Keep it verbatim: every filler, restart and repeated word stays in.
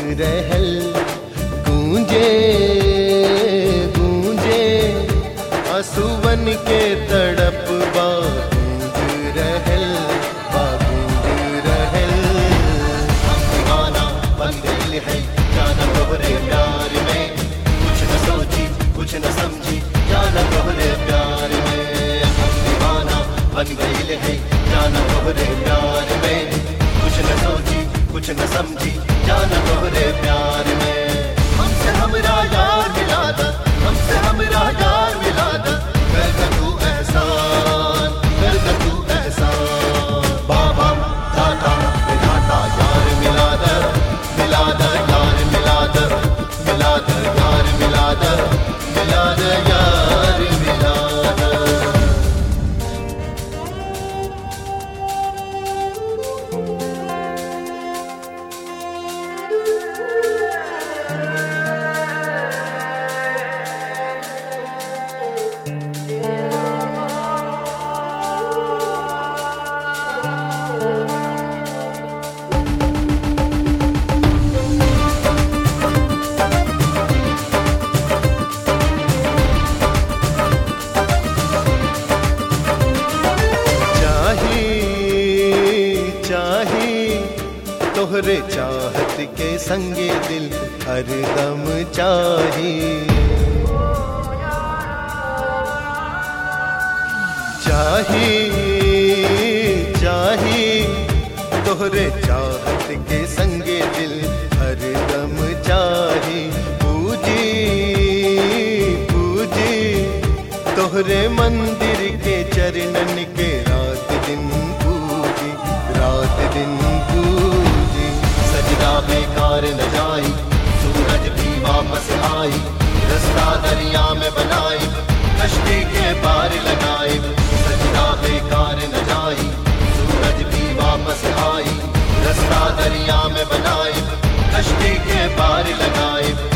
रहल गूंजे गूंजे आंसुवन के तड़प बा गूंज रहल बा गूंज रहल। हम दीवाना बन गइल है जाना तोहरे प्यार में, कुछ न सोची कुछ न समझी जाना तोहरे प्यार में। हम दीवाना बन गइल है जाना तोहरे प्यार में, कुछ न सोची कुछ न समझी जाना तोहरे प्यार में। हमसे हमरा यार मिला दा, हमसे हमरा यार मिला दा, कर दा तू एहसान, कर दा तू एहसान। बाबा दादा विधाता यार मिला दा, मिला दा यार मिला दा, मिला दा यार मिला दा, मिला दा यार मिला दा। तोहरे चाहत के संगे दिल हरदम चाही, चाही चाही तोहरे चाहत के संगे दिल हरदम चाही। पूजी पूजी तोहरे मंदिर के चरणन के रात दिन पूजी, रात दिन पूजी। सजदा बेकार न जाई सूरज भी वापस आई, रास्ता दरिया में बनाई कश्ती के पार लगाई। सजदा बेकार न जाई सूरज भी वापस आई, रास्ता दरिया में बनाई कश्ती के पार लगाई।